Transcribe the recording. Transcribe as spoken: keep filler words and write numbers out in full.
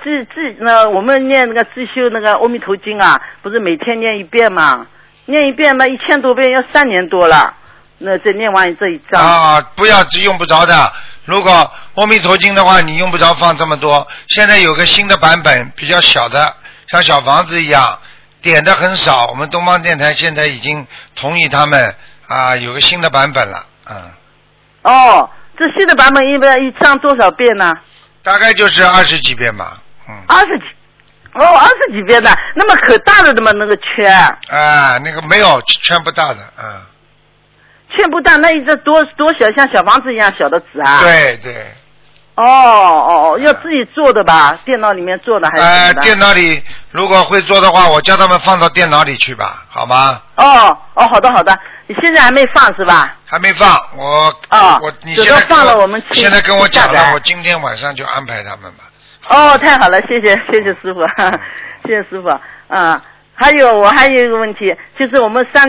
自自那我们念那个自修那个阿弥陀经啊，不是每天念一遍吗？念一遍嘛，一千多遍要三年多了。那再念完这一章啊，不要用不着的。如果阿弥陀经的话，你用不着放这么多。现在有个新的版本，比较小的，像小房子一样，点的很少。我们东方电台现在已经同意他们啊，有个新的版本了，嗯。 哦，这新的版本一般一张多少遍呢？ 大概就是二十几遍吧，嗯。 二十几，哦，二十几遍的，那么可大的的嘛那个圈。 啊，那个没有圈不大的，嗯。 圈不大，那一只多多小，像小房子一样小的纸啊？ 对对。 哦哦，要自己做的吧？电脑里面做的还是？ 呃，电脑里如果会做的话，我叫他们放到电脑里去吧，好吗？ 哦哦，好的好的，你现在还没放是吧？ 还没放，我哦， 我你现在放了我们现在跟我讲了，我今天晚上就安排他们吧。 哦，太好了，谢谢谢谢师傅，谢谢师傅。嗯，还有我还有一个问题，就是我们三。